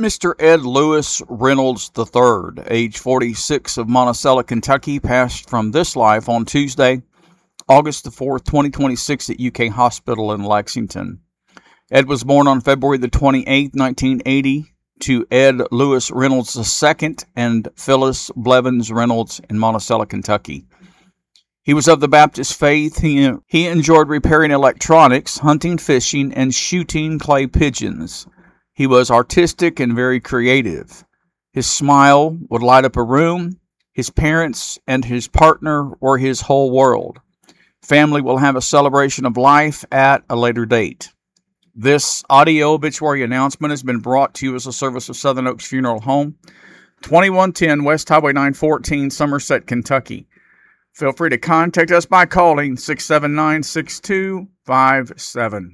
Mr. Ed Lewis Reynolds III, age 46, of Monticello, Kentucky, passed from this life on Tuesday, August the 4th, 2026 at UK Hospital in Lexington. Ed was born on February the 28th, 1980, to Ed Lewis Reynolds II and Phyllis Blevins Reynolds in Monticello, Kentucky. He was of the Baptist faith. He enjoyed repairing electronics, hunting, fishing, and shooting clay pigeons. He was artistic and very creative. His smile would light up a room. His parents and his partner were his whole world. Family will have a celebration of life at a later date. This audio obituary announcement has been brought to you as a service of Southern Oaks Funeral Home, 2110 West Highway 914, Somerset, Kentucky. Feel free to contact us by calling 679-6257.